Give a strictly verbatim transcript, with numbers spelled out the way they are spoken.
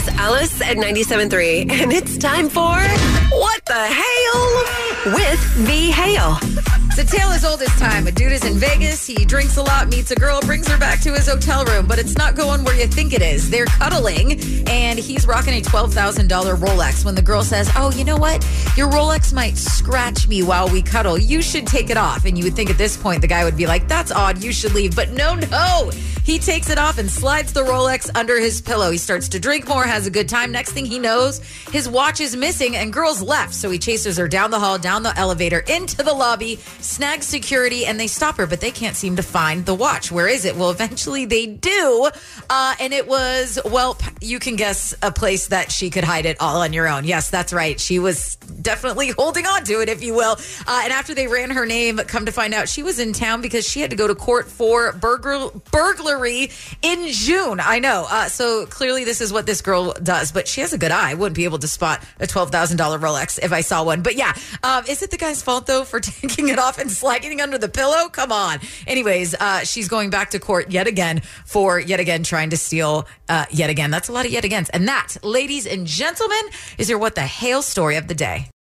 It's Alice at ninety-seven point three, and it's time for What the Hail with V. Hale. It's a tale as old as time. A dude is in Vegas. He drinks a lot, meets a girl, brings her back to his hotel room, but it's not going where you think it is. They're cuddling, and he's rocking a twelve thousand dollars Rolex when the girl says, oh, you know what? Your Rolex might scratch me while we cuddle. You should take it off. And you would think at this point the guy would be like, that's odd. You should leave. But no, no. He takes it off and slides the Rolex under his pillow. He starts to drink more, has a good time. Next thing he knows, his watch is missing and girl's left. So he chases her down the hall, down the elevator, into the lobby, snags security, and they stop her, but they can't seem to find the watch. Where is it? Well, eventually they do. Uh, and it was, well, you can guess a place that she could hide it all on your own. Yes, that's right. She was definitely holding on to it, if you will. Uh, and after they ran her name, come to find out she was in town because she had to go to court for burglar- burglary in June. I know. Uh, so clearly this is what this girl does, but she has a good eye. I wouldn't be able to spot a twelve thousand dollars Rolex if I saw one. But yeah, um, is it the guy's fault though for taking it off and sliding under the pillow? Come on. Anyways, uh, she's going back to court yet again for yet again trying to steal uh, yet again. That's a lot of yet agains. And that, ladies and gentlemen, is your What the Hail story of the day.